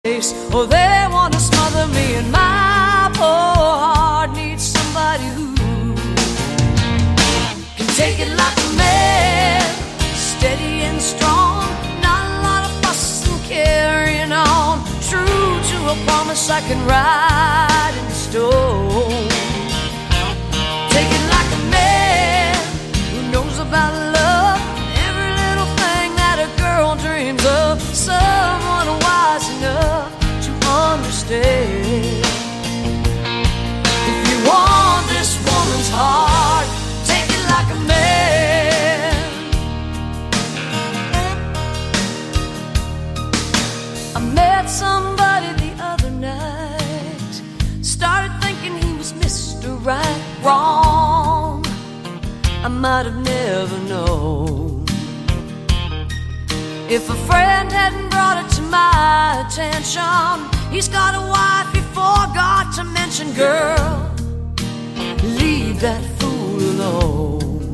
Oh, they want to smother me, and my poor heart needs somebody who can take it like a man, steady and strong, not a lot of fuss and carrying on, true to a promise I can write in stone. Take it like a man who knows about love, every little thing that a girl dreams of, someone wise enough to understand. If you want this woman's heart, take it like a man. I met somebody the other night, started thinking he was Mr. Right, wrong, I might have never known. If a friend hadn't brought it to my attention, he's got a wife he forgot to mention. Girl, leave that fool alone.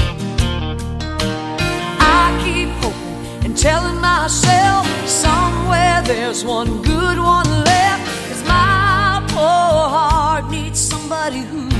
I keep hoping and telling myself somewhere there's one good one left, 'cause my poor heart needs somebody who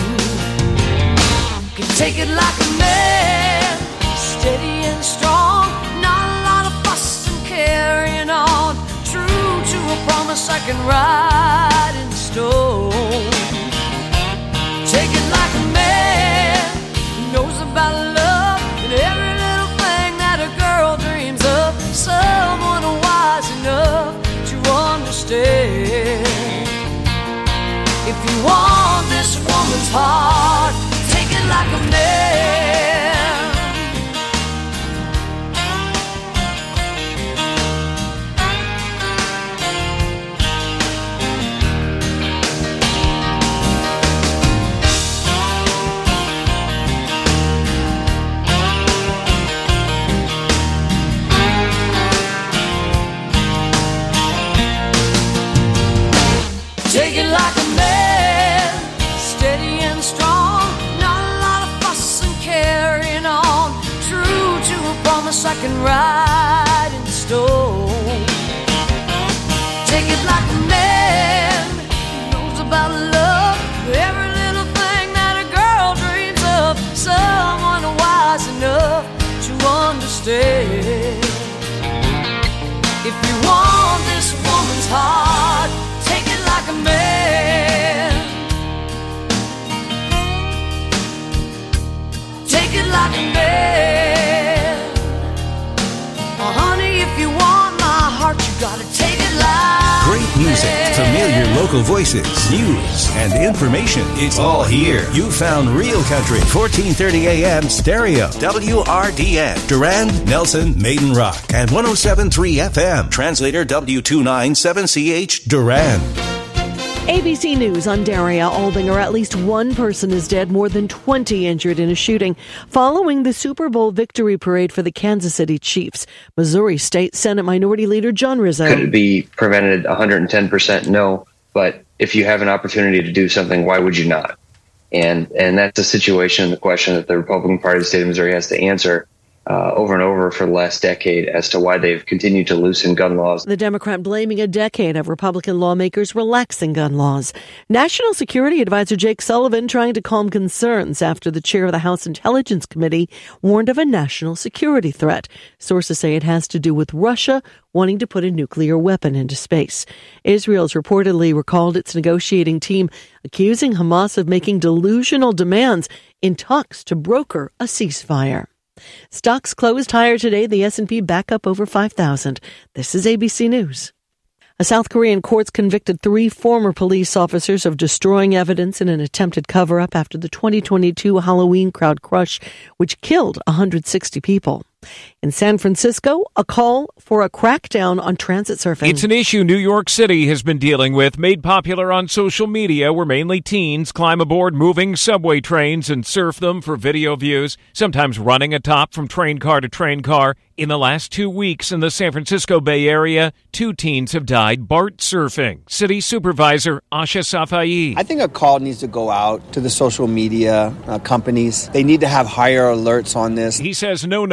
can take it like a man, steady and strong, not a lot of fuss and carrying on, true to a promise I can write in stone. Take it like a man who knows about love and every little thing that a girl dreams of, someone wise enough to understand. If you want this woman's heart, take it like a man. Take it like a man, steady and strong, not a lot of fuss and carrying on, true to a promise I can write in stone. Take it like a man who knows about love, every little thing that a girl dreams of, someone wise enough to understand. If you want this woman's heart, take it like a man. Take it like a man. Oh, honey, if you want my heart, you gotta take it like great music, familiar local voices, news, and information. It's all here. You found Real Country, 1430 AM stereo, WRDN, Durand, Nelson, Maiden Rock, and 107.3 FM. Translator W297CH, Durand. ABC News on Daria Aldinger. At least one person is dead, more than 20 injured in a shooting following the Super Bowl victory parade for the Kansas City Chiefs. Missouri State Senate Minority Leader John Rizzo. Could it be prevented? 110% no. But if you have an opportunity to do something, why would you not? And that's a situation, the question that the Republican Party of the state of Missouri has to answer over and over for the last decade as to why they've continued to loosen gun laws. The Democrat blaming a decade of Republican lawmakers relaxing gun laws. National Security Advisor Jake Sullivan trying to calm concerns after the chair of the House Intelligence Committee warned of a national security threat. Sources say it has to do with Russia wanting to put a nuclear weapon into space. Israel's reportedly recalled its negotiating team, accusing Hamas of making delusional demands in talks to broker a ceasefire. Stocks closed higher today. The S&P back up over 5,000. This is ABC News. A South Korean court's convicted 3 former police officers of destroying evidence in an attempted cover-up after the 2022 Halloween crowd crush, which killed 160 people. In San Francisco, a call for a crackdown on transit surfing. It's an issue New York City has been dealing with, made popular on social media, where mainly teens climb aboard moving subway trains and surf them for video views, sometimes running atop from train car to train car. In the last 2 weeks in the San Francisco Bay Area, 2 teens have died BART surfing. City Supervisor Asha Safai. I think a call needs to go out to the social media companies. They need to have higher alerts on this. He says no number of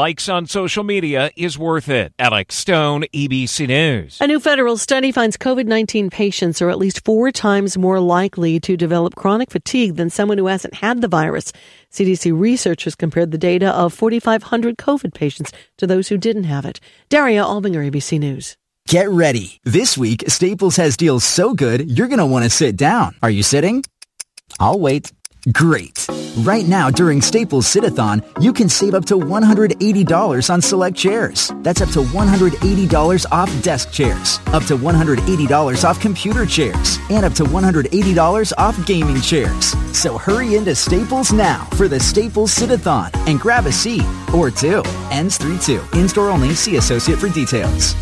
likes on social media is worth it. Alex Stone, EBC News. A new federal study finds COVID-19 patients are at least 4 times more likely to develop chronic fatigue than someone who hasn't had the virus. CDC researchers compared the data of 4,500 COVID patients to those who didn't have it. Daria Albinger, ABC News. Get ready. This week, Staples has deals so good, you're going to want to sit down. Are you sitting? I'll wait. Great. Right now, during Staples Sit-a-thon, you can save up to $180 on select chairs. That's up to $180 off desk chairs, up to $180 off computer chairs, and up to $180 off gaming chairs. So hurry into Staples now for the Staples Sit-a-thon and grab a seat or two. Ends 3/2. In-store only. See associate for details.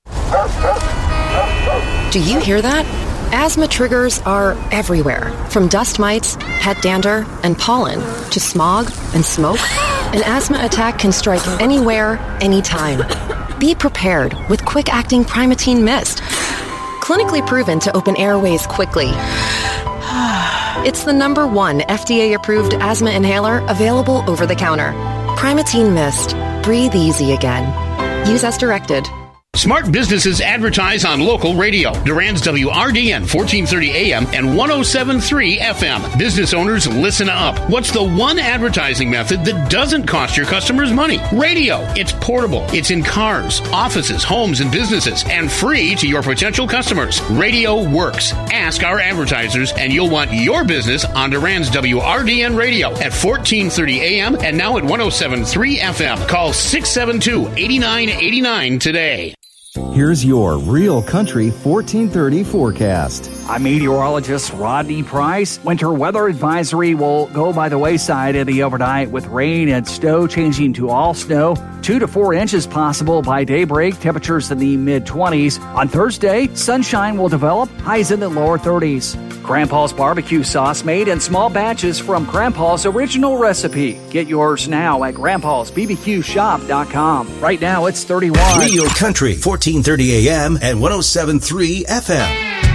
Do you hear that? Asthma triggers are everywhere, from dust mites, pet dander, and pollen, to smog and smoke. An asthma attack can strike anywhere, anytime. Be prepared with quick-acting Primatene Mist. Clinically proven to open airways quickly. It's the #1 FDA-approved asthma inhaler available over the counter. Primatene Mist. Breathe easy again. Use as directed. Smart businesses advertise on local radio. Durand's WRDN 1430 AM and 107.3 FM. Business owners, listen up. What's the one advertising method that doesn't cost your customers money? Radio. It's portable. It's in cars, offices, homes, and businesses, and free to your potential customers. Radio works. Ask our advertisers, and you'll want your business on Durand's WRDN radio at 1430 AM and now at 107.3 FM. Call 672-8989 today. Here's your Real Country 1430 forecast. I'm meteorologist Rodney Price. Winter weather advisory will go by the wayside in the overnight with rain and snow changing to all snow. 2 to 4 inches possible by daybreak. Temperatures in the mid-20s. On Thursday, sunshine will develop. Highs in the lower 30s. Grandpa's barbecue sauce made in small batches from Grandpa's original recipe. Get yours now at grandpa'sbbqshop.com. Right now it's 31. Real Country 1430 AM and 107.3 FM.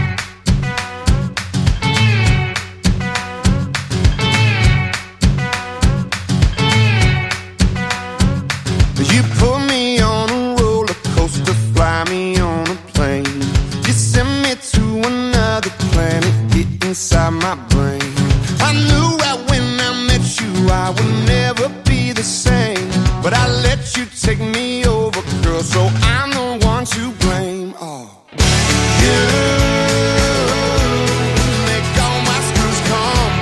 You put me on a roller coaster, fly me on a plane. You send me to another planet, get inside my brain. I knew right when I met you I would never be the same, but I let you take me over, girl, so I'm the one to blame. Oh, you make all my screws come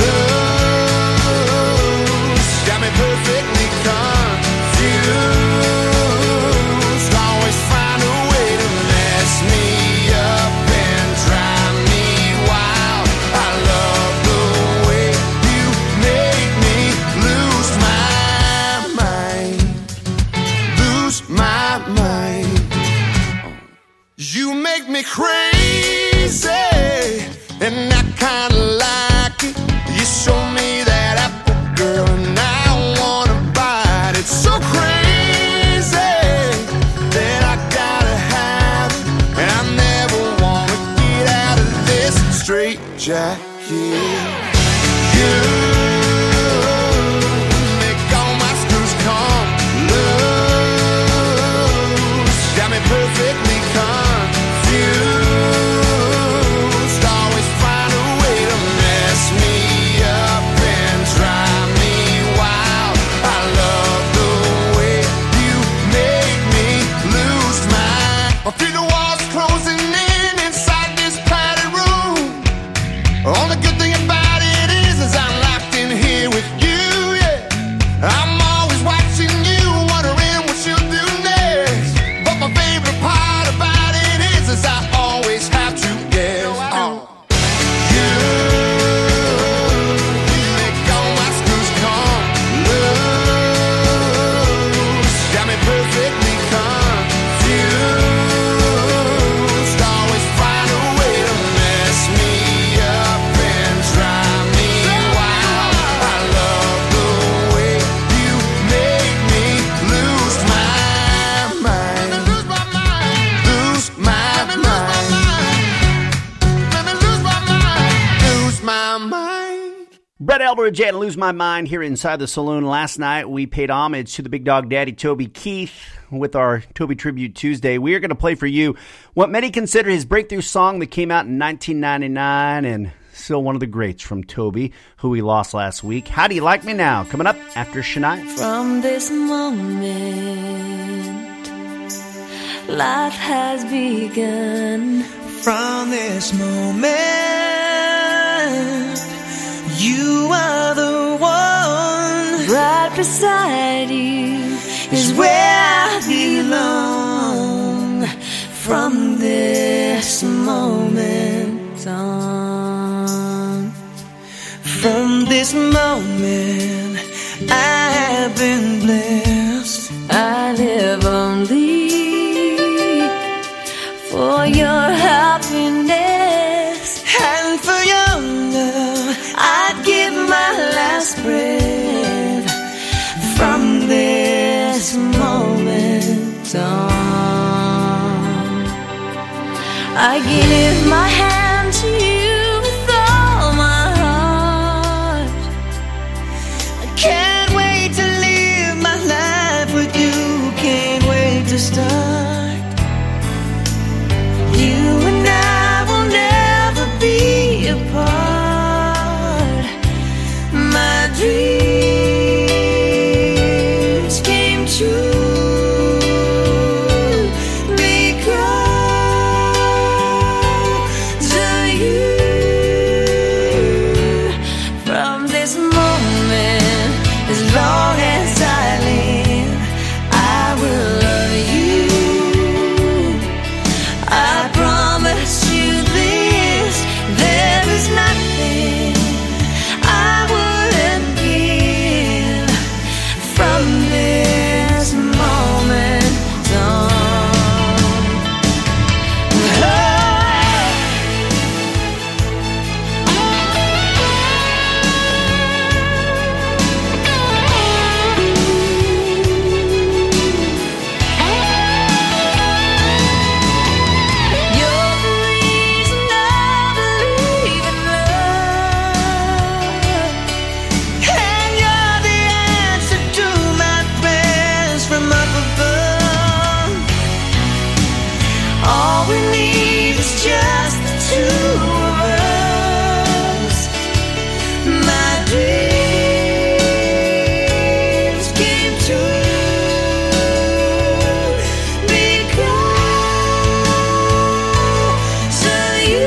loose, got me perfectly confused. Always find a way to mess me up and drive me wild. I love the way you make me lose my mind, lose my mind. You make me crazy, and I kinda like it. You show me that apple, girl, and I wanna bite it. So crazy that I gotta have it, and I never wanna get out of this straight jacket. You make all my screws come loose, got me perfectly confused. Always find a way to mess me up and drive me wild. I love the way you make me lose my. I feel the walls closing in inside this padded room. Only good thing about it is I'm like Brett Eldridge and Lose My Mind here inside the saloon. Last night, we paid homage to the Big Dog Daddy, Toby Keith, with our Toby Tribute Tuesday. We are going to play for you what many consider his breakthrough song that came out in 1999 and still one of the greats from Toby, who we lost last week. How Do You Like Me Now? Coming up after Shania. From this moment, life has begun. From this moment, you are the one. Right beside you is where I belong. From this moment on. From this moment, I have been blessed. I live only for your happiness and for your love. I'd give my last breath. From this moment on, I give my hand to you with all my heart. I can't wait to live my life with you. Can't wait to start. You and I will never be apart. My dreams came true because of you. From this moment, as long as I live, I will love you. I promise you this, there is nothing I wouldn't give. From this moment on. You're the reason I believe in love. And you're the answer to my prayers from up above. All we need is just the two of us. My dreams came true because of you.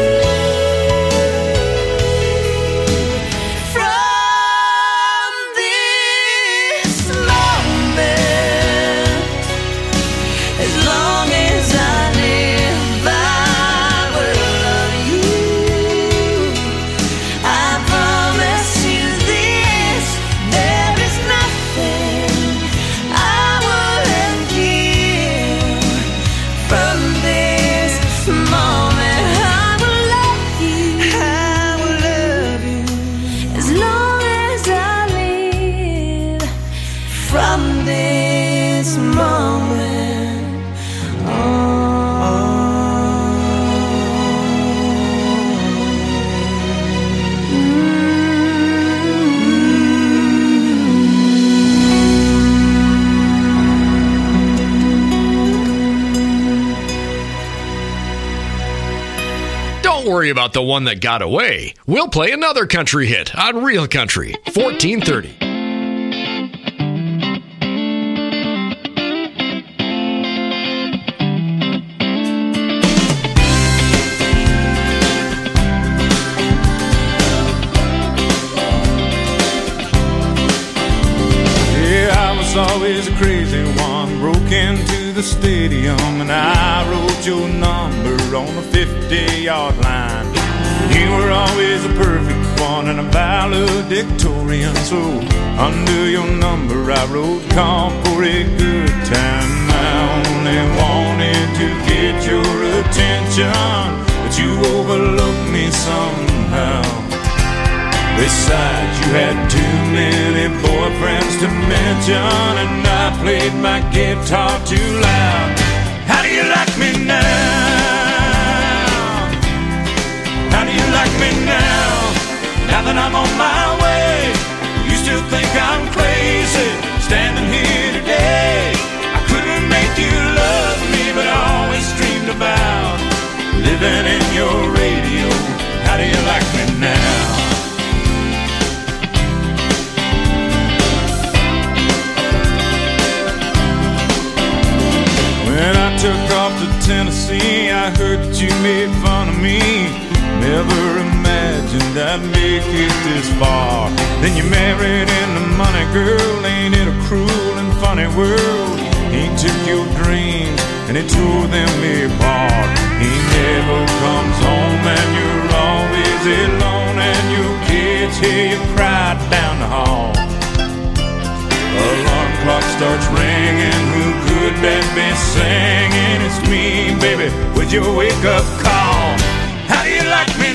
From this moment, as long as I live, I will love you. I promise you this, there is nothing I wouldn't give. From this moment, I will love you. I will love you. As long as I live. From this moment Don't worry about the one that got away. We'll play another country hit on Real Country 1430. Yeah, I was always a crazy one. Broke into the stadium and I wrote your number on the 50-yard line. You were always a perfect one and a valedictorian. So under your number I wrote, call for a good time. I only wanted to get your attention, but you overlooked me somehow. Besides, you had too many boyfriends to mention, and I played my guitar too loud. How do you like me now? How do you like me now? Now that I'm on my way, living in your radio. How do you like me now? When I took off to Tennessee, I heard that you made fun of me. Never imagined I'd make it this far. Then you married into money, girl. Ain't it a cruel and funny world? He took your dreams and he tore them apart. He never comes home and you're always alone, and your kids hear you cry down the hall. Alarm clock starts ringing, who could that be singing? It's me, baby, with your wake-up call. How do you like me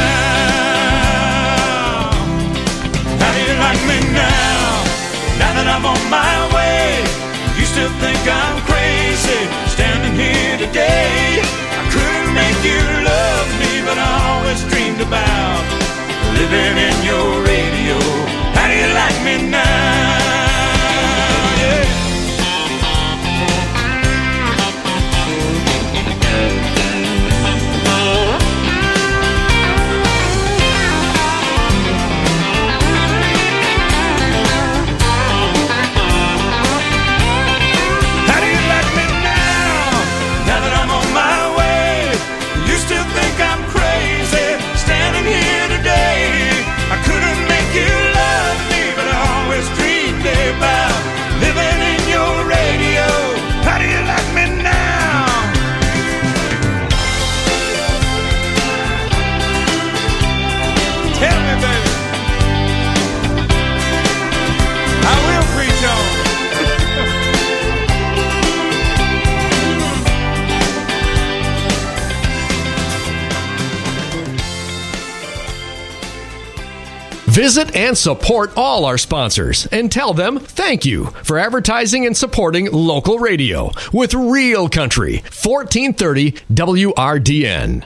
now? How do you like me now? Now that I'm on my way, you still think I'm crazy, standing here today. I couldn't make you love me, but I always dreamed about living in your radio. How do you like me now? Visit and support all our sponsors and tell them thank you for advertising and supporting local radio with Real Country, 1430 WRDN.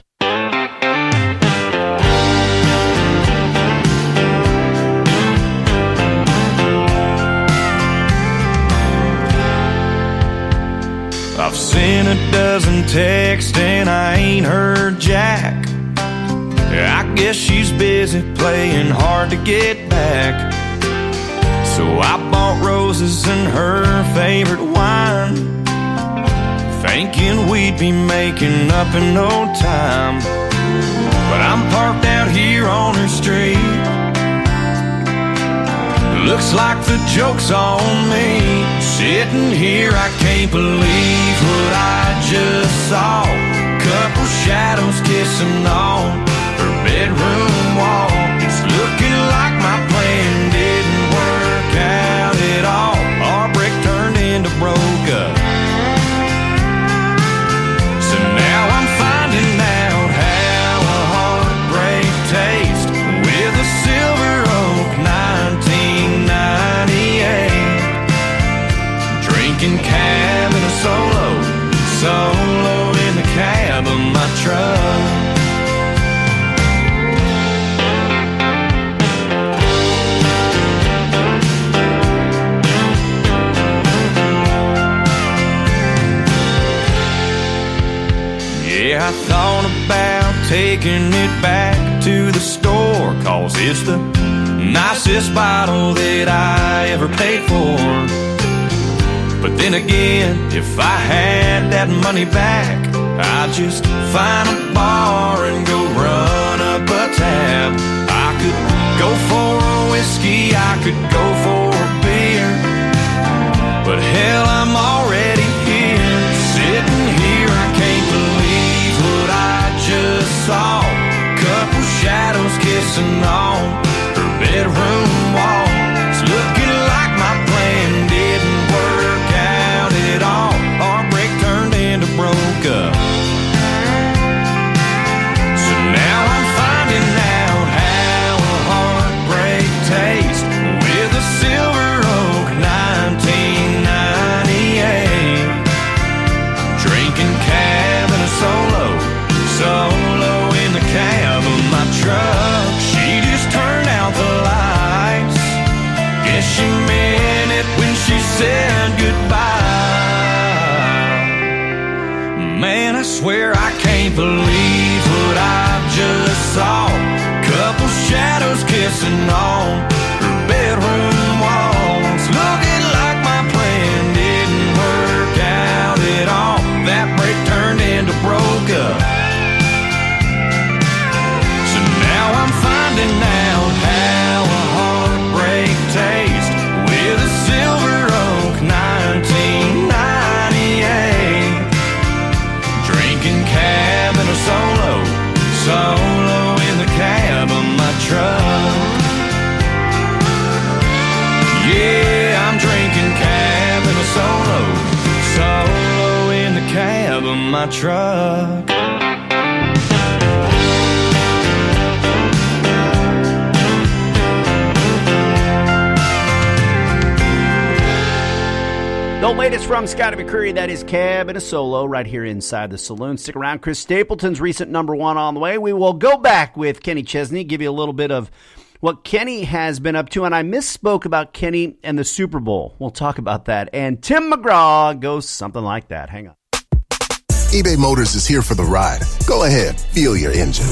I've seen a dozen texts and I ain't heard jack. I guess she's busy playing hard to get back. So I bought roses and her favorite wine, thinking we'd be making up in no time. But I'm parked out here on her street. Looks like the joke's on me. Sitting here, I can't believe what I just saw. Couple shadows kissing on her bedroom wall. It's looking like my plan didn't work out at all. Our brick turned into broke up. So now I'm finding out how a heartbreak tastes with a Silver Oak 1998. Drinking cab in a solo in the cab of my truck. Yeah, I thought about taking it back to the store, 'cause it's the nicest bottle that I ever paid for. But then again, if I had that money back, I'd just find a bar and go run up a tab. I could go for a whiskey, I could go for a beer, but hell, I'm already here. Sitting here, I can't believe what I just saw. Couple shadows kissing on her bedroom wall. It's looking like my plan didn't work out at all. Our break turned into broke up. So now I'm finding out how a heartbreak tastes with a Silver Oak 1998. Drinking cab in a solo in the cab of my truck. She just turned out the lights. Guess she meant it when she said goodbye. Man, I swear I can't believe truck. The latest from Scotty McCreery, that is Cab and a Solo right here inside the saloon. Stick around. Chris Stapleton's recent number one on the way. We will go back with Kenny Chesney, give you a little bit of what Kenny has been up to. And I misspoke about Kenny and the Super Bowl. We'll talk about that. And Tim McGraw goes something like that. Hang on. eBay Motors is here for the ride. Go ahead, feel your engine.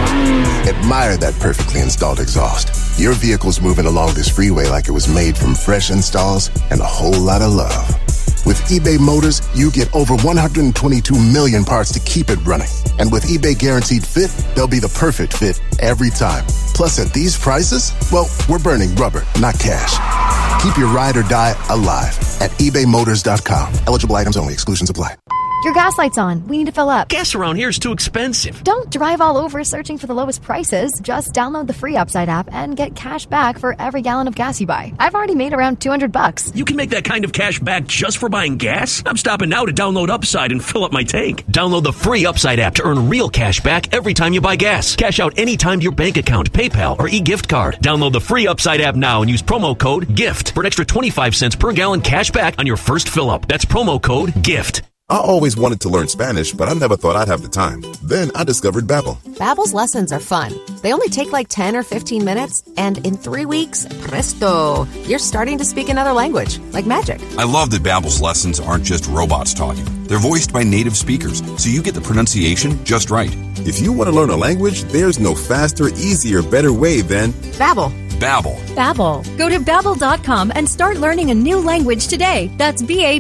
Admire that perfectly installed exhaust. Your vehicle's moving along this freeway like it was made from fresh installs and a whole lot of love. With eBay Motors, you get over 122 million parts to keep it running. And with eBay Guaranteed Fit, they'll be the perfect fit every time. Plus, at these prices, well, we're burning rubber, not cash. Keep your ride or die alive at ebaymotors.com. Eligible items only. Exclusions apply. Your gas light's on. We need to fill up. Gas around here is too expensive. Don't drive all over searching for the lowest prices. Just download the free Upside app and get cash back for every gallon of gas you buy. I've already made around $200. You can make that kind of cash back just for buying gas? I'm stopping now to download Upside and fill up my tank. Download the free Upside app to earn real cash back every time you buy gas. Cash out anytime to your bank account, PayPal, or e-gift card. Download the free Upside app now and use promo code GIFT for an extra 25 cents per gallon cash back on your first fill up. That's promo code GIFT. I always wanted to learn Spanish, but I never thought I'd have the time. Then I discovered Babbel. Babbel's lessons are fun. They only take like 10 or 15 minutes, and in 3 weeks, presto, you're starting to speak another language, like magic. I love that Babbel's lessons aren't just robots talking. They're voiced by native speakers, so you get the pronunciation just right. If you want to learn a language, there's no faster, easier, better way than Babbel. Babbel. Babbel. Go to Babbel.com and start learning a new language today. That's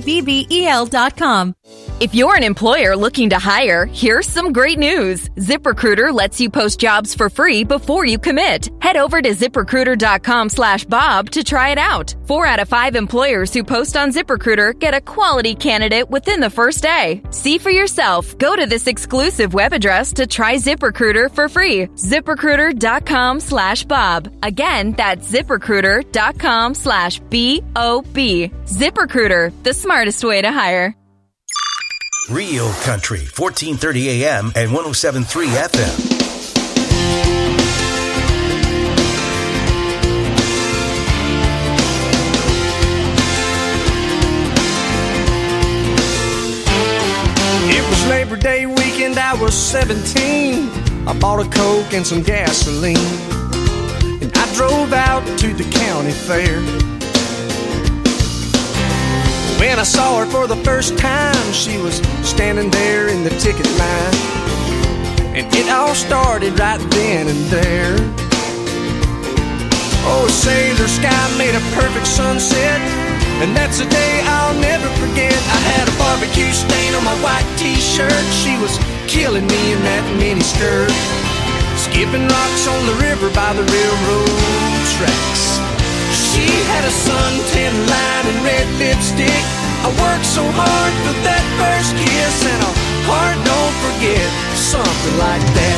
BABBEL.com. If you're an employer looking to hire, here's some great news. ZipRecruiter lets you post jobs for free before you commit. Head over to ZipRecruiter.com/Bob to try it out. 4 out of 5 employers who post on ZipRecruiter get a quality candidate within the first day. See for yourself. Go to this exclusive web address to try ZipRecruiter for free. ZipRecruiter.com/Bob. Again, that's ZipRecruiter.com/BOB. ZipRecruiter, the smartest way to hire. Real Country, 1430 AM and 107.3 FM. It was Labor Day weekend, I was 17. I bought a Coke and some gasoline, and I drove out to the county fair. When I saw her for the first time, she was standing there in the ticket line, and it all started right then and there. Oh, sailor sky made a perfect sunset, and that's a day I'll never forget. I had a barbecue stain on my white t-shirt. She was killing me in that mini skirt, skipping rocks on the river by the railroad tracks. She had a suntan line and red lipstick. I worked so hard for that first kiss, and a heart don't forget, something like that.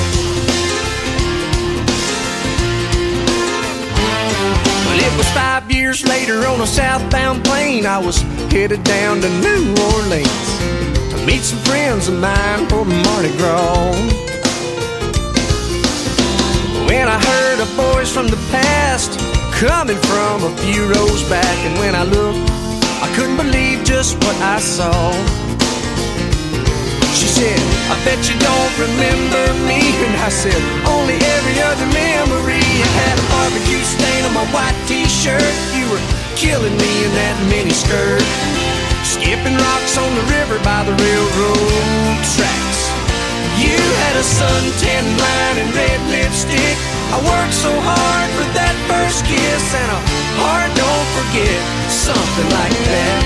Well, it was 5 years later on a southbound plane. I was headed down to New Orleans to meet some friends of mine for Mardi Gras. When I heard a voice from the past coming from a few rows back, and when I looked, I couldn't believe just what I saw. She said, I bet you don't remember me. And I said, only every other memory. I had a barbecue stain on my white t-shirt. You were killing me in that mini skirt, skipping rocks on the river by the railroad tracks. You had a suntan line and red lipstick. I worked so hard for that first kiss, and a heart don't forget, something like that.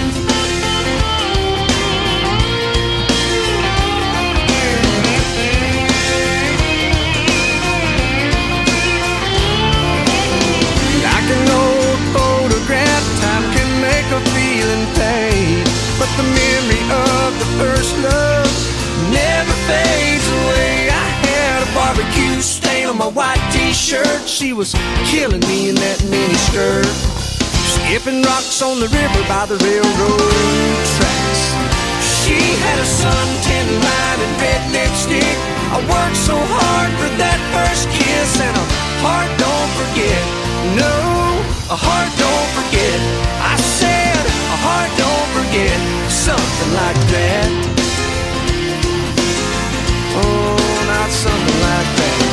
Like an old photograph, time can make a feeling fade, but the memory of the first love never fades away. I had a barbecue stain on my white t-shirt. She was killing me in that mini skirt, skipping rocks on the river by the railroad tracks. She She had a suntan line and red lipstick. I worked so hard for that first kiss, and a heart don't forget. No, a heart don't forget. I said a heart don't forget. Something like that. Oh, not something like that.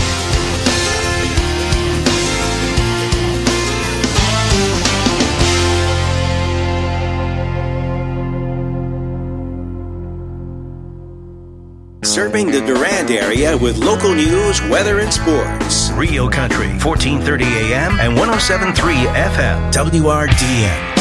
Serving the Durand area with local news, weather, and sports. Rio Country, 1430 AM and 107.3 FM. WRDN.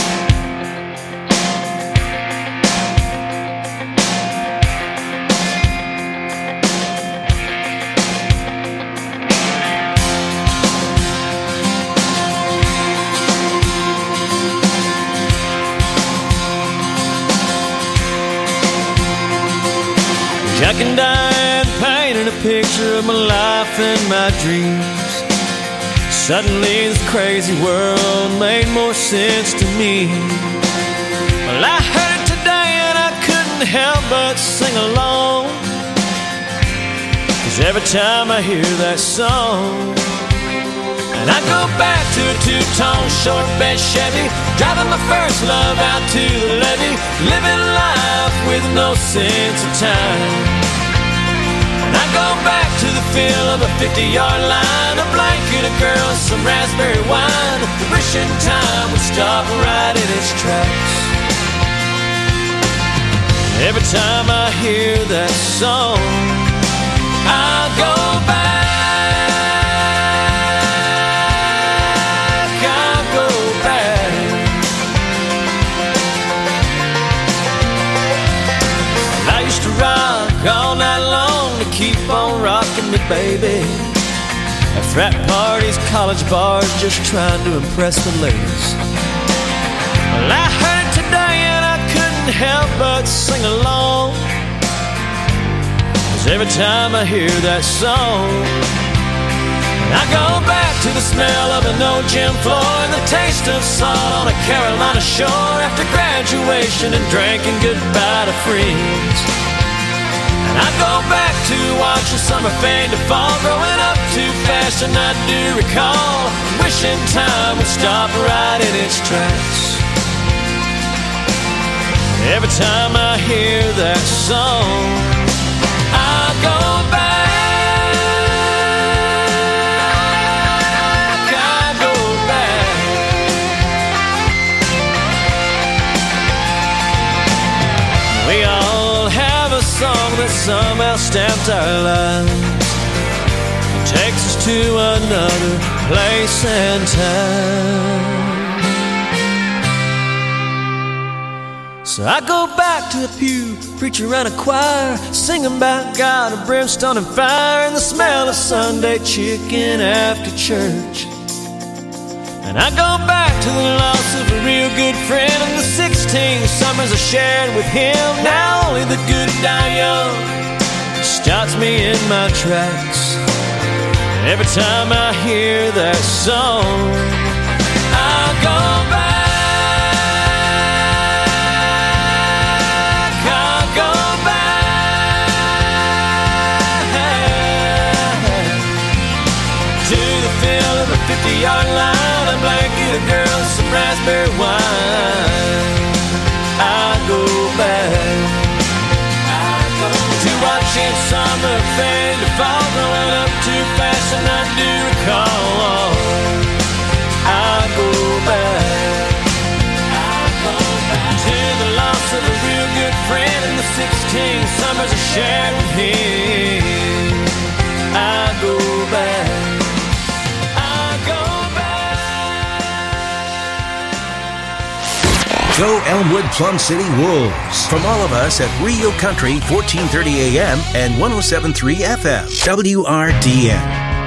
Jack and Diane painted a picture of my life and my dreams. Suddenly this crazy world made more sense to me. Well, I heard it today and I couldn't help but sing along, 'cause every time I hear that song, and I go back to a two-tone short bed Chevy, driving my first love out to the levee, living life with no sense of time. And I go back to the feel of a 50-yard line, a blanket, a girl, some raspberry wine, wishing time would stop right in its tracks. Every time I hear that song, I go back. All night long to keep on rocking me, baby. At frat parties, college bars, just trying to impress the ladies. Well, I heard it today and I couldn't help but sing along, 'cause every time I hear that song, I go back to the smell of an old gym floor and the taste of salt on a Carolina shore after graduation and drinking goodbye to friends. And I go back to watching summer fade to fall, growing up too fast and I do recall, wishing time would stop right in its tracks. Every time I hear that song, I go back, I go back. We all have a song that somehow stamped our lives, it takes us to another place and time. So I go back to the pew, preacher and a choir, singing about God of brimstone and fire, and the smell of Sunday chicken after church. And I go back to the loss of a real good friend and the 16 summers I shared with him. Now only the good die young stops me in my tracks. Every time I hear that song, I go back. Yard line, a blanket, a girl, some raspberry wine. I go back, to watching summer fade to fall, growing up too fast and I do recall. I go back, to the loss of a real good friend and the 16 summers I shared with him. I go back. Go Elmwood Plum City Wolves. From all of us at Rio Country, 1430 AM and 107.3 FM. WRDN.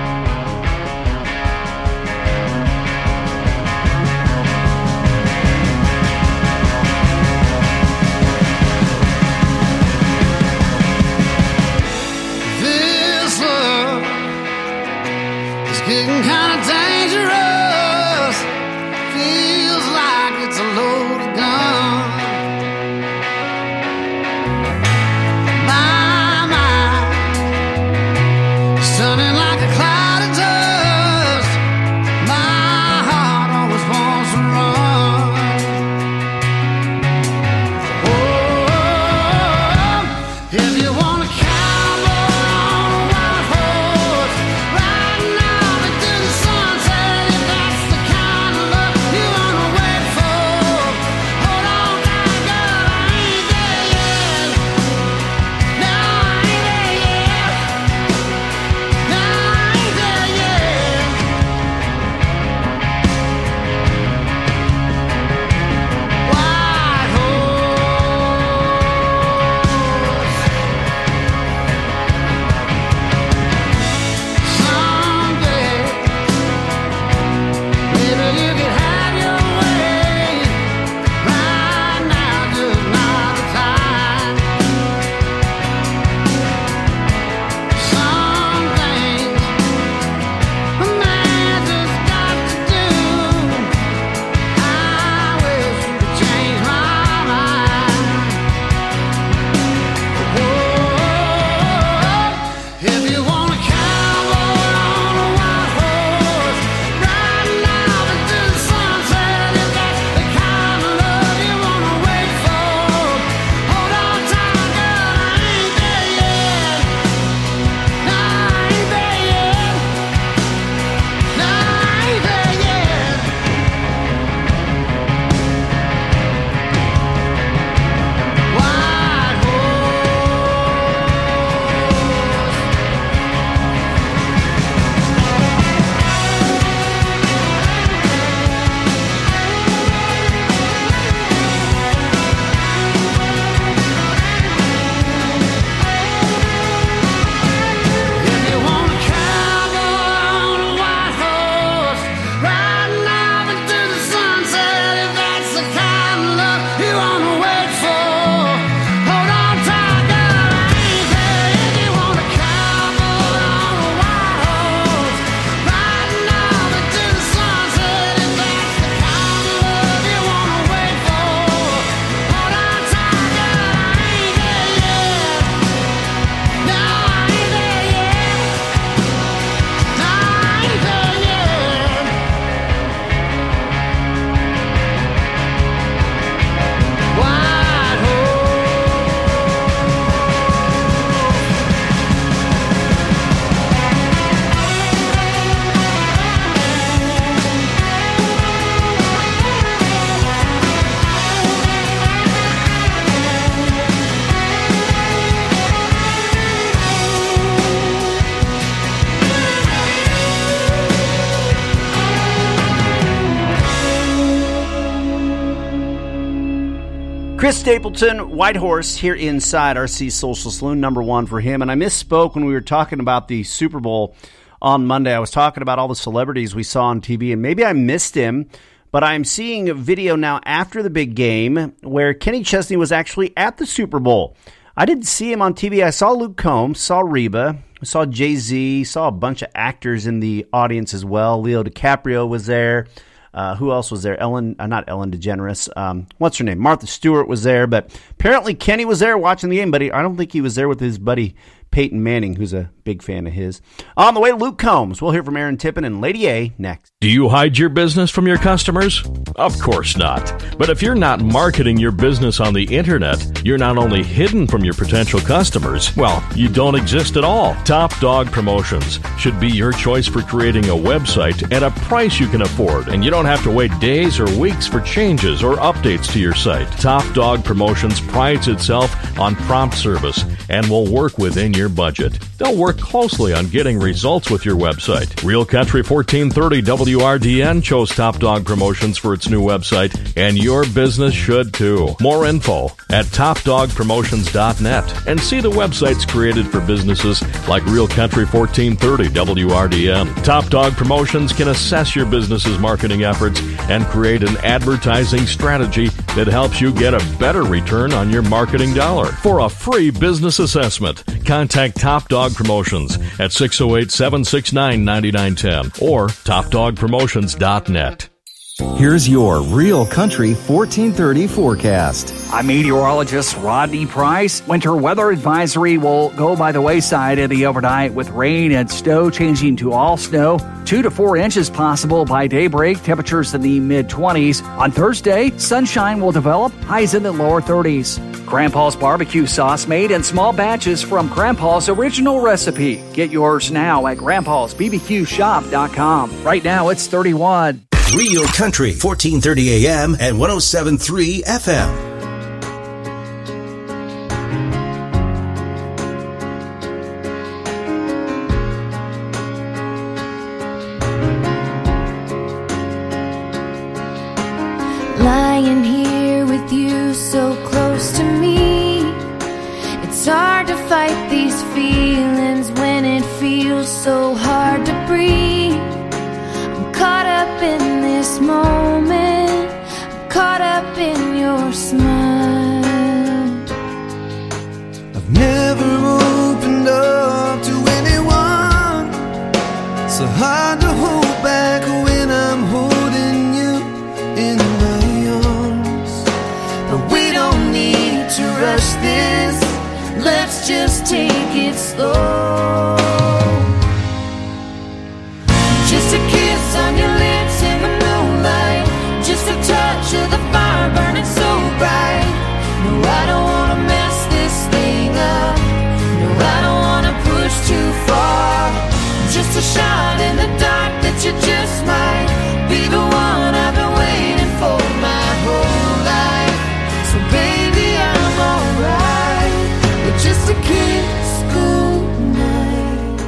This love is getting kind of dangerous. Feels like it's a loaded gun. Chris Stapleton, White Horse, here inside RC Social Saloon, number one for him. And I misspoke when we were talking about the Super Bowl on Monday. I was talking about all the celebrities we saw on TV, and maybe I missed him, but I'm seeing a video now after the big game where Kenny Chesney was actually at the Super Bowl. I didn't see him on TV. I saw Luke Combs, saw Reba, saw Jay-Z, saw a bunch of actors in the audience as well. Leo DiCaprio was there. Who else was there? Not Ellen DeGeneres. What's her name? Martha Stewart was there. But apparently Kenny was there watching the game, but I don't think he was there with his buddy Peyton Manning, who's a big fan of his. On the way, Luke Combs. We'll hear from Aaron Tippin and Lady A next. Do you hide your business from your customers? Of course not. But if you're not marketing your business on the internet, you're not only hidden from your potential customers, well, you don't exist at all. Top Dog Promotions should be your choice for creating a website at a price you can afford, and you don't have to wait days or weeks for changes or updates to your site. Top Dog Promotions prides itself on prompt service and will work within your budget. They'll work closely on getting results with your website. Real Country 1430 WRDN chose Top Dog Promotions for its new website, and your business should too. More info at topdogpromotions.net, and see the websites created for businesses like Real Country 1430 WRDN. Top Dog Promotions can assess your business's marketing efforts and create an advertising strategy that helps you get a better return on your marketing dollar. For a free business assessment, contact Top Dog Promotions at 608-769-9910 or topdogpromotions.net. Here's your Real Country 1430 forecast. I'm meteorologist Rodney Price. Winter weather advisory will go by the wayside in the overnight with rain and snow changing to all snow. 2 to 4 inches possible by daybreak, temperatures in the mid-20s. On Thursday, sunshine will develop, highs in the lower 30s. Grandpa's barbecue sauce made in small batches from Grandpa's original recipe. Get yours now at grandpa'sbbqshop.com. Right now, it's 31. Real Country, 1430 AM and 107.3 FM. Lying here with you so close to me, it's hard to fight these feelings when it feels so hard to breathe. I'm caught up in this moment, I'm caught up in your smile. I've never opened up to anyone, so hard to hold back when I'm holding you in my arms. But we don't need to rush this, let's just take it slow. Just a kiss on your lips in the moonlight, just a touch of the fire burning so bright. No, I don't wanna mess this thing up, no, I don't wanna push too far. Just a shot in the dark that you just might be the one I've been waiting for my whole life. So baby, I'm alright with just a kiss goodnight.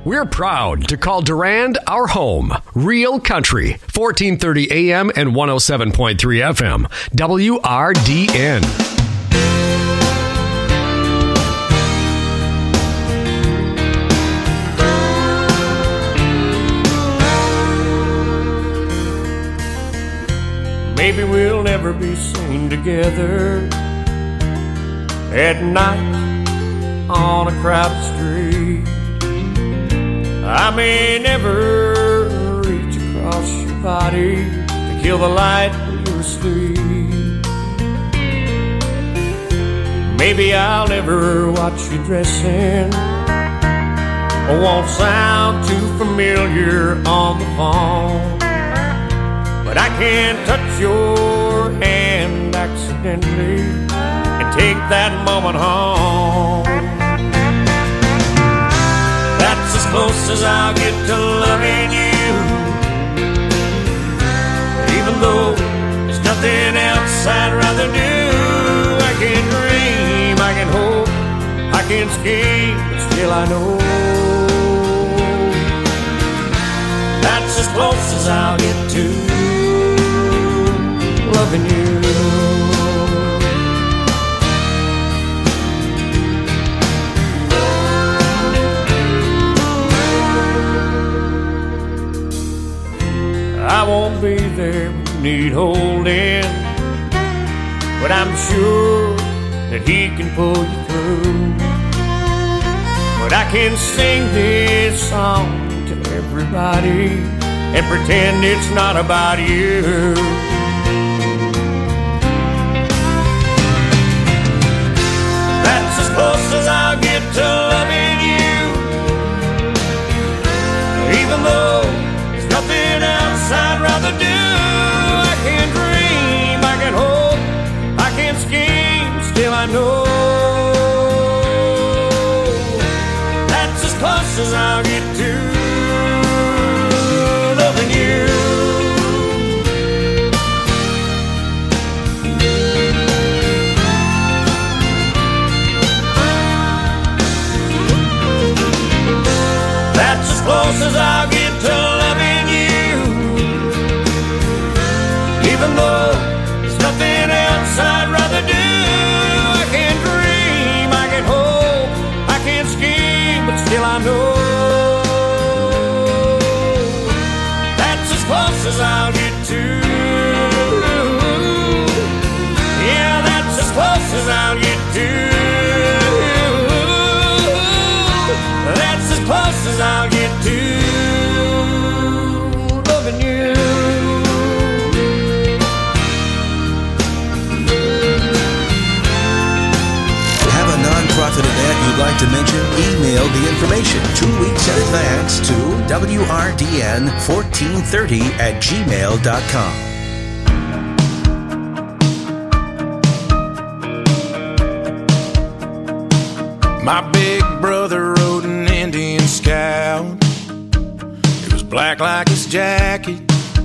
We're proud to call Durand our home. Real Country, 1430 AM and 107.3 FM, WRDN. Maybe we'll never be seen together at night on a crowded street. I may never reach across your body to kill the light when you're asleep. Maybe I'll never watch you dressing, or won't sound too familiar on the phone. But I can touch your hand accidentally and take that moment home. That's as close as I'll get to loving you. Even though there's nothing else I'd rather do. I can dream, I can hope, I can scheme, but still I know that's as close as I'll get to loving you. I won't be there when you need holding, but I'm sure that he can pull you through. But I can sing this song to everybody and pretend it's not about you. That's as close as I'll get to loving you. Even though there's nothing else I'd rather do. I can dream, I can hope, I can scheme, still I know that's as close as I'll get to loving you. That's as close as I'll get to loving you. Even though there's nothing else I'd rather do. I can dream, I can hope, I can scheme, but still I know that's as close as I'll get to. Yeah, that's as close as I'll get to. That's as close as I'll get to loving you. Have a nonprofit event you'd like to mention? Email the information 2 weeks in advance to WRDN1430@gmail.com. My big brother rode an Indian Scout. It was black like his jacket,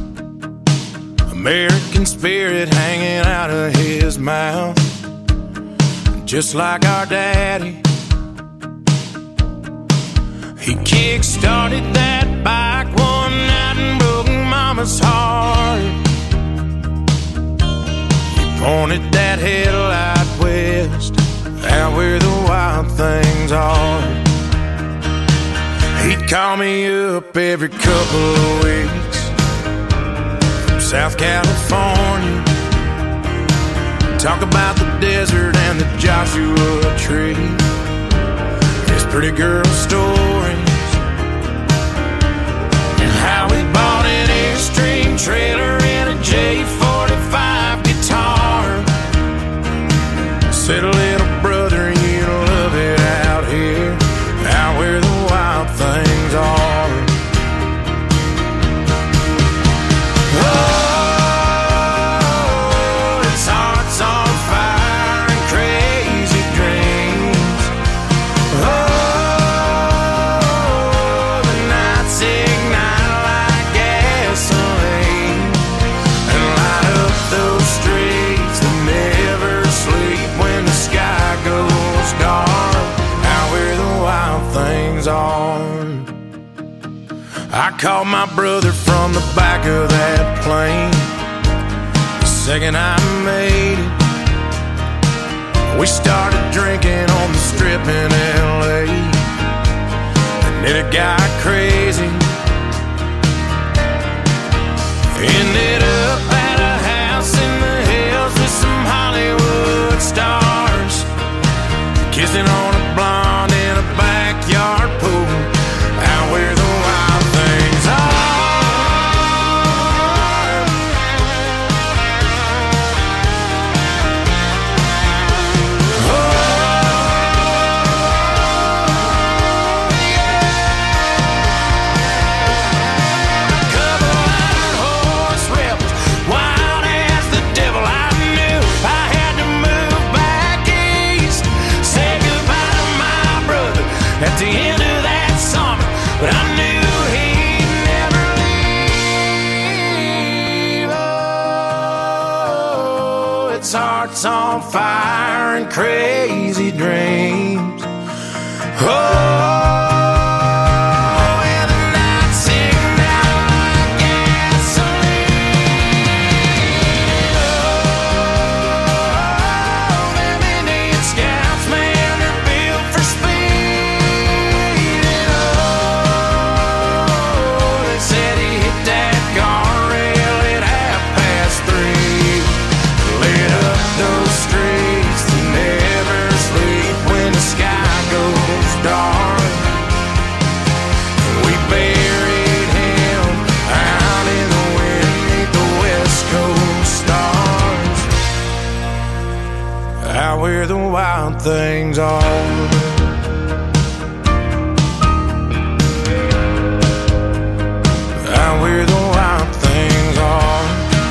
American spirit hanging out of his mouth, just like our daddy. He kick-started that bike one night and broke Mama's heart. He pointed that headlight west, out where the wild things are. He'd call me up every couple of weeks from South California, talk about the desert and the Joshua Tree, his pretty girl stories, and how he bought an Airstream trailer and a J45 guitar. Said, little brother, you love it out here, out where the wild things are. Oh, its heart's on fire and crazy dreams. Oh, the nights ignite like gasoline. called my brother from the back of that plane. The second I made it, we started drinking on the strip in L.A. And then it got crazy. Ended up at a house in the hills with some Hollywood stars, kissing on a blonde in a backyard pool, out where the wild things are. At the end of that summer, but I knew he'd never leave. Oh, its heart's on fire and crazy dreams. Oh. Where the wild things are. Out where the wild things are.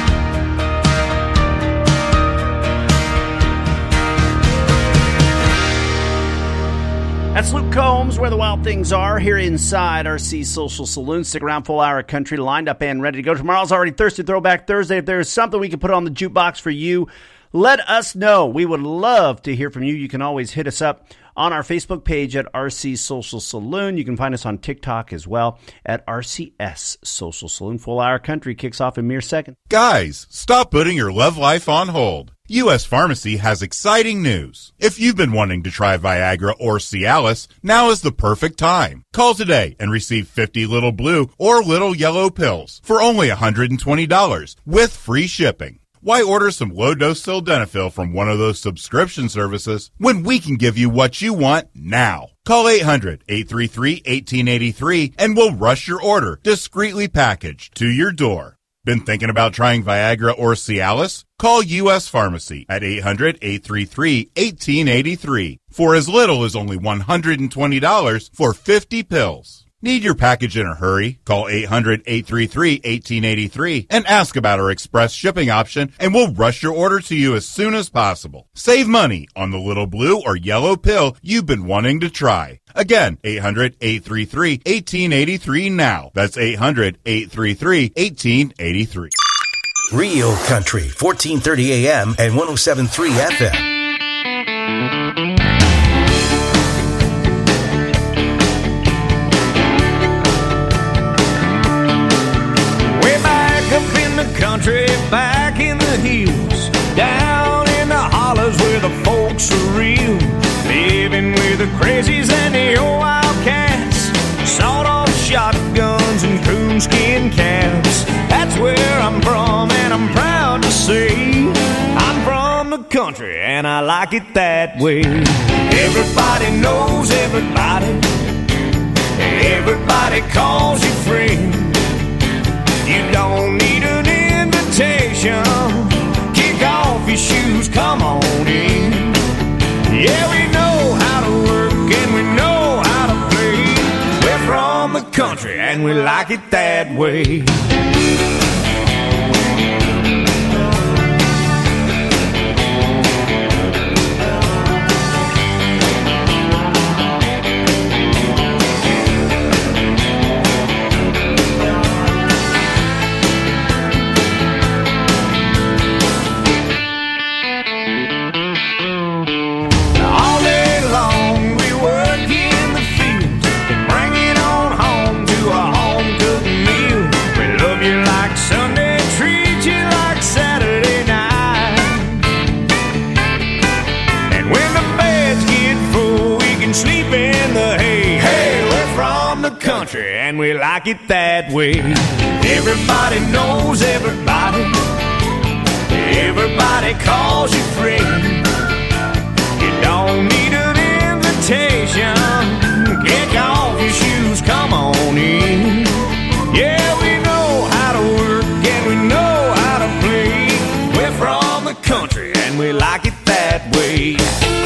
That's Luke Combs, Where the Wild Things Are, here inside RC Social Saloon. Stick around, full hour country lined up and ready to go. Tomorrow's already Thirsty Throwback Thursday. If there's something we can put on the jukebox for you, let us know. We would love to hear from you. You can always hit us up on our Facebook page at RC Social Saloon. You can find us on TikTok as well at RCS Social Saloon. Full Hour Country kicks off in mere second. Guys, stop putting your love life on hold. U.S. Pharmacy has exciting news. If you've been wanting to try Viagra or Cialis, now is the perfect time. Call today and receive 50 Little Blue or Little Yellow pills for only $120 with free shipping. Why order some low-dose sildenafil from one of those subscription services when we can give you what you want now? Call 800-833-1883 and we'll rush your order, discreetly packaged, to your door. Been thinking about trying Viagra or Cialis? Call U.S. Pharmacy at 800-833-1883 for as little as only $120 for 50 pills. Need your package in a hurry? Call 800-833-1883 and ask about our express shipping option, and we'll rush your order to you as soon as possible. Save money on the little blue or yellow pill you've been wanting to try. Again, 800-833-1883 now. That's 800-833-1883. Real Country, 1430 AM and 107.3 FM. Country, back in the hills, down in the hollows where the folks are real, living with the crazies and the old wildcats, sawed-off shotguns and coonskin caps. That's where I'm from, and I'm proud to say I'm from the country, and I like it that way. Everybody knows everybody, everybody calls you friend. You don't need an invitation. Kick off your shoes, come on in. Yeah, we know how to work and we know how to play. We're from the country and we like it that way. we like it that way. Everybody knows everybody. Everybody calls you friend. You don't need an invitation. Kick off your shoes, come on in. Yeah, we know how to work and we know how to play. We're from the country and we like it that way.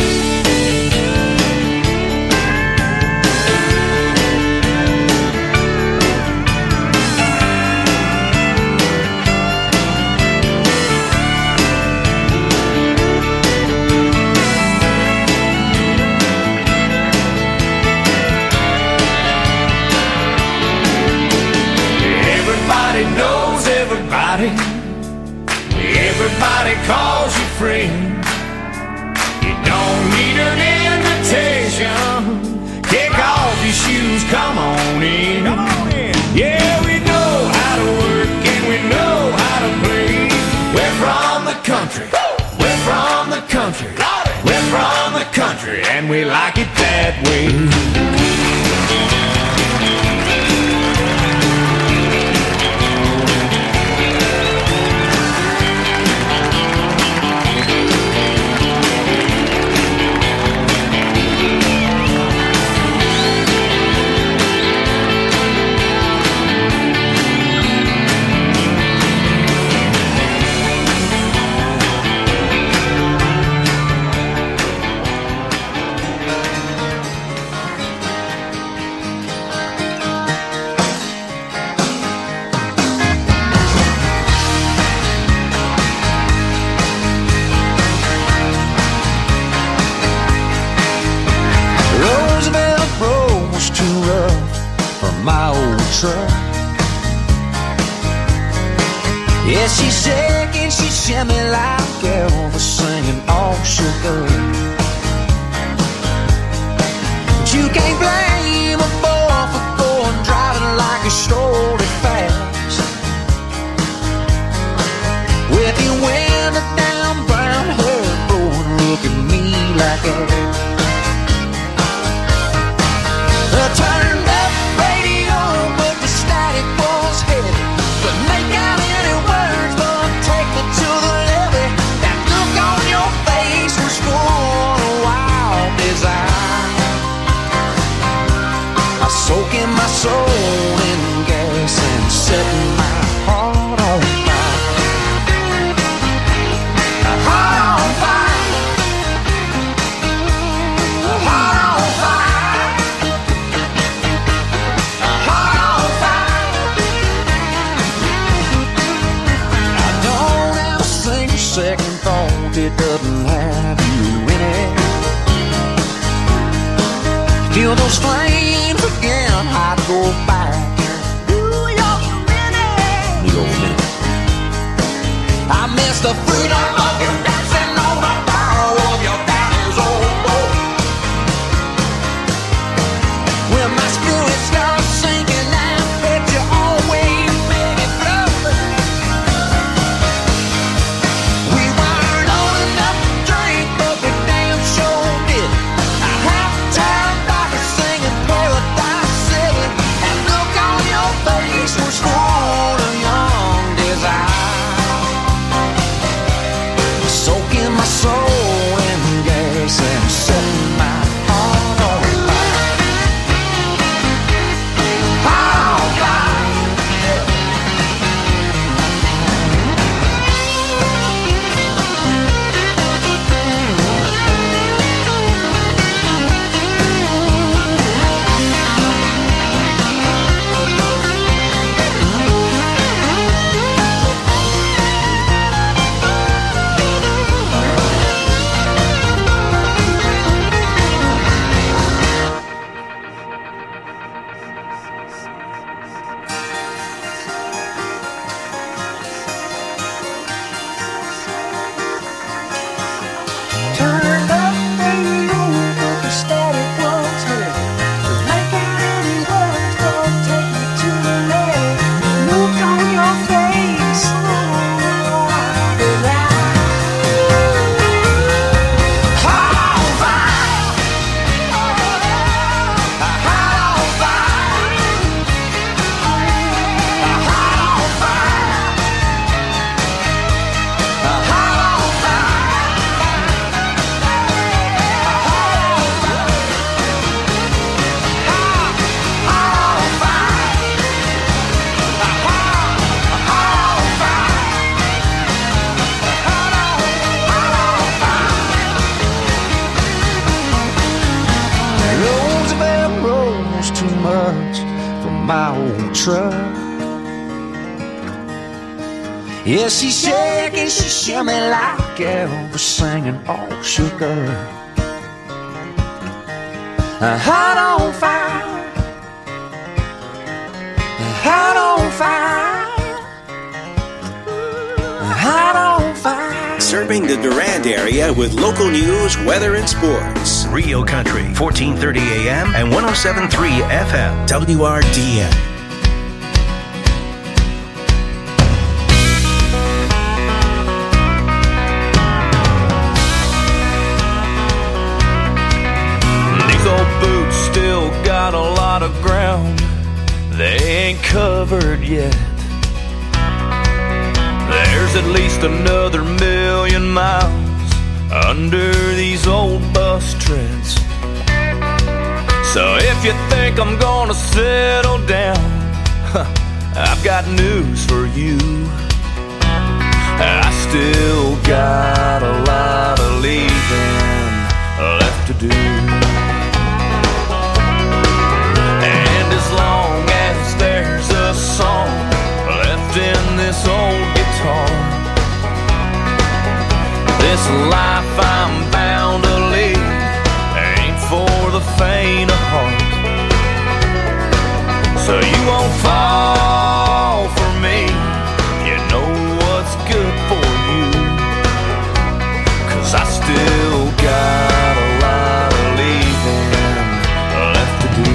Knows everybody. Everybody calls you friend. You don't need an invitation. Kick off your shoes, come on in. Come on in. Yeah, we know how to work and we know how to play. We're from the country. We're from the country. We're from the country and we like it that way. My old truck. Yeah, she's shaking, she shimmy like Elvis singing all shook up. But you can't blame a boy for going driving like a slowly fast. With your window down, brown hair blowing, look at me like that. Turned up radio, but the static was heavy. Couldn't make out any words, but take me to the levee. That look on your face was full of wild desire. I soak in my soul in gas and setting my heart on fire. A heart on fire. A heart on fire. Second thought, it doesn't have you in it. Feel those flames again, I'd go back. New York minute. New York minute. I miss the freedom of you dancing on the power of your daddy's old boat. When my spirit starts sinking, I bet you always make it flow. Was full of young desire. my old truck. Yeah, she shake and she shimmy like Elvis singing all shook up. Heart on fire, heart on fire, heart on fire. Serving the Durand area with local news, weather, and sports. Rio Country, 1430 AM and 107.3 FM. WRDN. These old boots still got a lot of ground they ain't covered yet. There's at least another 1,000,000 miles under these old bus treads. So if you think I'm gonna settle down, I've got news for you. I still got a lot of leaving left to do. And as long as there's a song left in this old guitar, this life I'm bound to lead ain't for the faint of heart. So you won't fall for me, you know what's good for you, 'cause I still got a lot of leaving left to do.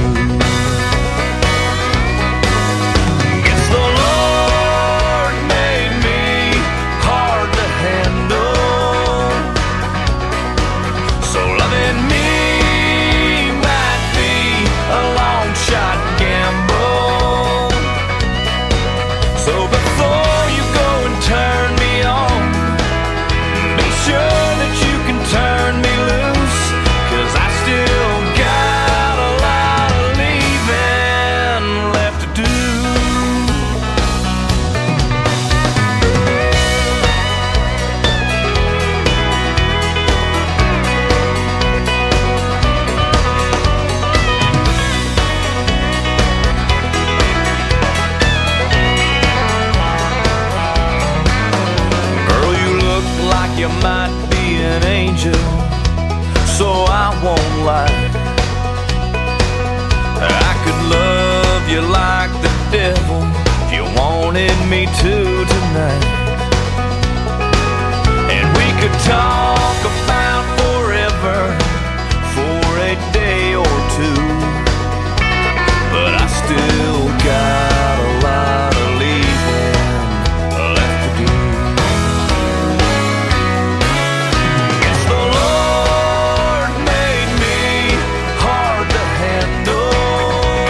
Guess the Lord made me hard to handle, so loving me might be a long shot gamble. So before you go and turn me on, be sure that you can turn me loose, 'cause I still got a lot of leaving left to do. Girl, you look like you might be an angel, so I won't lie. I could love you like the devil if you wanted me to tonight. And we could talk about forever for a day or two, but I still got a lot of leaving left to do. Guess the Lord made me hard to handle,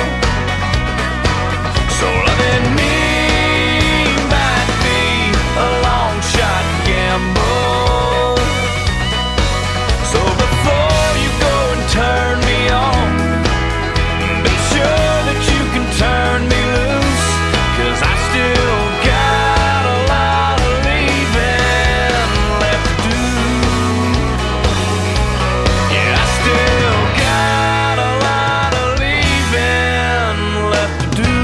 so loving me might be a long shot gamble. So before you go and turn me on, be sure that you can turn me loose, 'cause I still got a lot of leaving left to do. Yeah, I still got a lot of leaving left to do.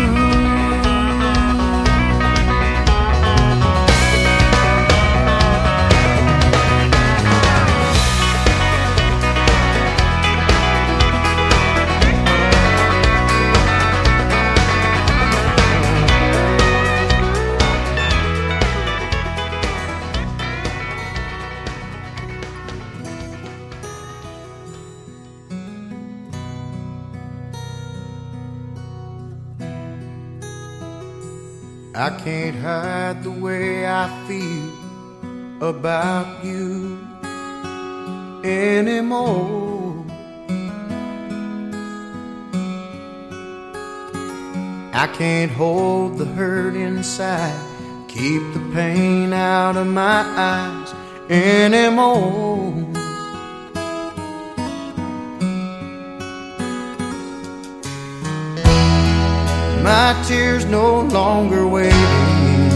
I can't hide the way I feel about you anymore. I can't hold the hurt inside, keep the pain out of my eyes anymore. My tears no longer waiting,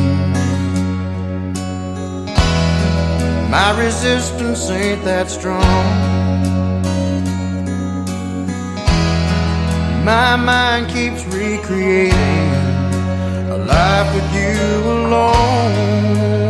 my resistance ain't that strong. My mind keeps recreating a life with you alone.